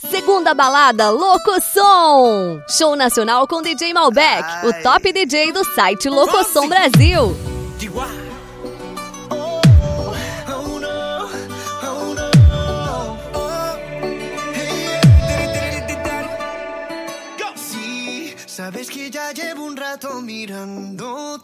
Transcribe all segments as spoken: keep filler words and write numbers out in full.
Segunda balada Locosom. Show nacional com D J Malbec, Ai. o top D J do site Locosom Brasil. Sabes que ya llevo un rato mirándote.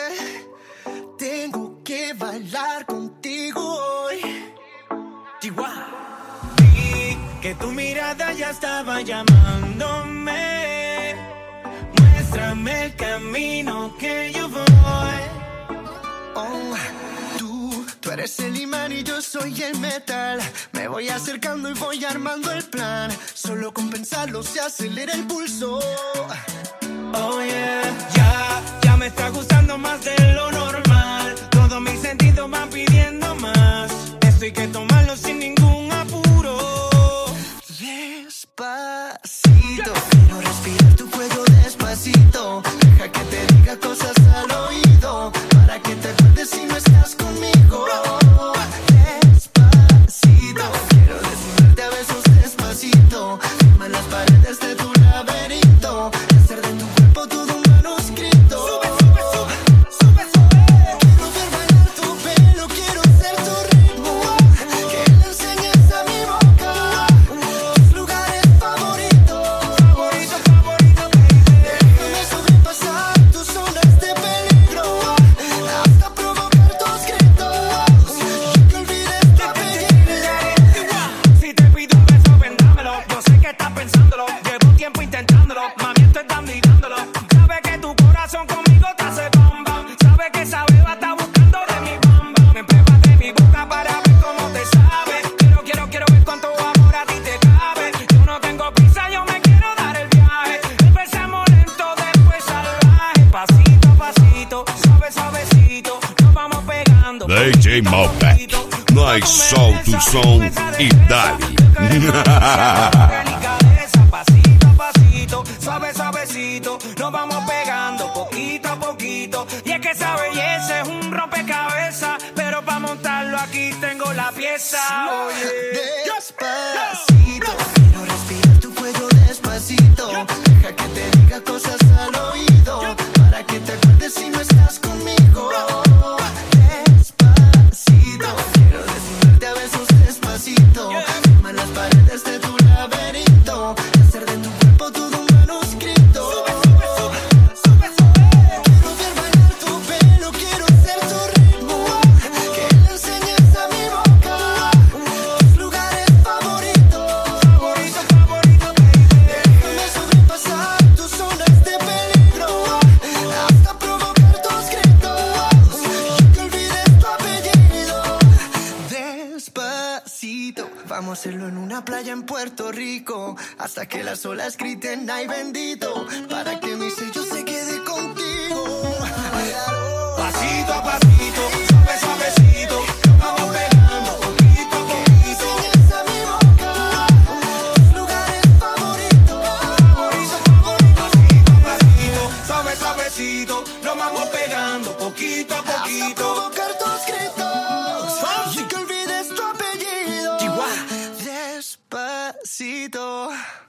Tengo que bailar contigo hoy. Chihuahua. Vi que tu mirada ya estaba llamándome. Muéstrame el camino que yo voy. Oh, tú, tú eres el imán y yo soy el metal. Me voy acercando y voy armando el plan. Solo con pensarlo se acelera el pulso. Oh yeah, ya, ya me está gustando más de lo normal. Todos mis sentidos van pidiendo más. Esto hay que tomarlo sin ningún apuro. Despacito, quiero respirar tu cuello despacito. Deja que te diga cosas al oído, para que te acuerdes si no estás conmigo. Despacito, quiero desnudarte a besos despacito. Firma las paredes de tu laberinto. Hacer de tu cuerpo todo un manuscrito. Sube, sube, sube, sube, sube. Quiero ver bailar tu pelo, quiero ser tu ritmo. Que le enseñes a mi boca tus lugares favoritos. Favorito, favorito, baby. Déjame sobrepasar tus zonas de peligro, hasta provocar tus gritos y que olvides tu apellido. Si te pido un beso, ven, dámelo. Yo sé que estás pensándolo. Llevo tiempo intentándolo. Mami, estoy dando y dándolo. Sabe que tu corazón conmigo te hace bam bam. Sabe que esa beba está buscando de mi bam bam. Me pruebas de mi boca para ver cómo te sabe. Quiero, quiero, quiero ver cuánto amor a ti te cabe. Yo no tengo prisa, yo me quiero dar el viaje. Empezamos lento, después salvaje. Pasito a pasito, suave, suavecito. Nos vamos pegando. D J Malbec, nós solta o som e dale. Delicadeza, pasito a pasito, suave, suavecito, nos vamos pegando poquito a poquito. Y es que esa belleza es un rompecabezas, pero para montarlo aquí tengo la pieza. Oye, Despacito, quiero respirar tu cuello despacito. Deja que te diga cosas al oído, para que te acuerdes si no estás conmigo. Despacito, quiero desnudarte a besos despacito. Firma las paredes de tu laberinto. Hacer de tu cuerpo todo un manuscrito. Quiero ver bailar tu pelo, quiero ser tu ritmo. Que le enseñes a mi boca tus lugares favoritos. favorito, favorito, baby. Déjame sobrepasar tus zonas de peligro, hasta provocar tus gritos y que olvides tu apellido. Despacito, vamos a hacerlo en una playa en Puerto Rico, hasta que las olas griten ay bendito, para que mi sello se quede contigo. Pasito a pasito, suave, suavecito, nos vamos pegando poquito a poquito. Enseñas a mi boca tus lugares favoritos. Favorito, favorito, pasito a pasito, suave, suavecito, nos vamos pegando poquito a Hasta poquito. provocar tus gritos y que olvides tu apellido. Chihuahua. Despacito.